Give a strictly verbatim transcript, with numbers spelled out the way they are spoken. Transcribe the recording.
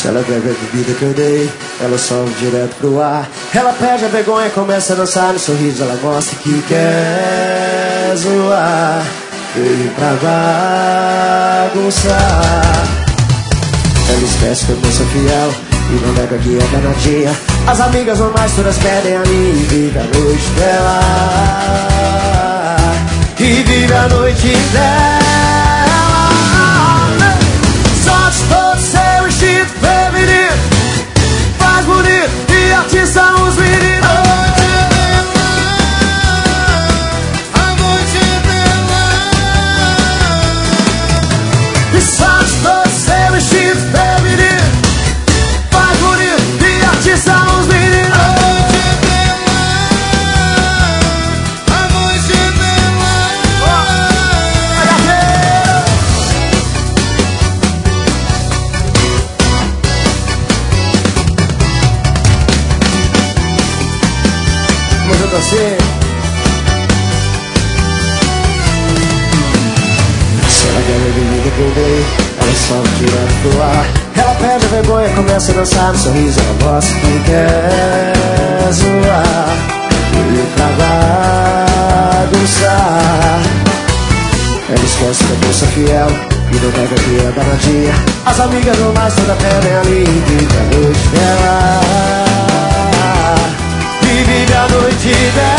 Se ela bebe a bebida que eu dei, ela sobe direto pro ar. Ela perde a vergonha, começa a dançar. No sorriso ela mostra que quer zoar. Veio pra bagunçar. Ela esquece que eu não sou fiel e não nega que é danadinha. As amigas normais todas pedem a mim e vive a noite dela. E vive a noite dela. Sorte todo seu instinto feminino, faz bonito e atiça os meninos. A noite dela. E sorte todo seu instinto feminino, faz bonito e atiça os meninos. A noite dela. Vamos junto assim. Se ela quer a bebida que eu dei, ela sobe direto pro ar. Ela perde a vergonha, começa a dançar. No sorriso ela mostra que quer zoar. E pra bagunçar. Ela esquece que eu não sou fiel e não nega que é danadinha. As amigas normais toda pedem a mim e vive a noite dela. E vive a noite dela.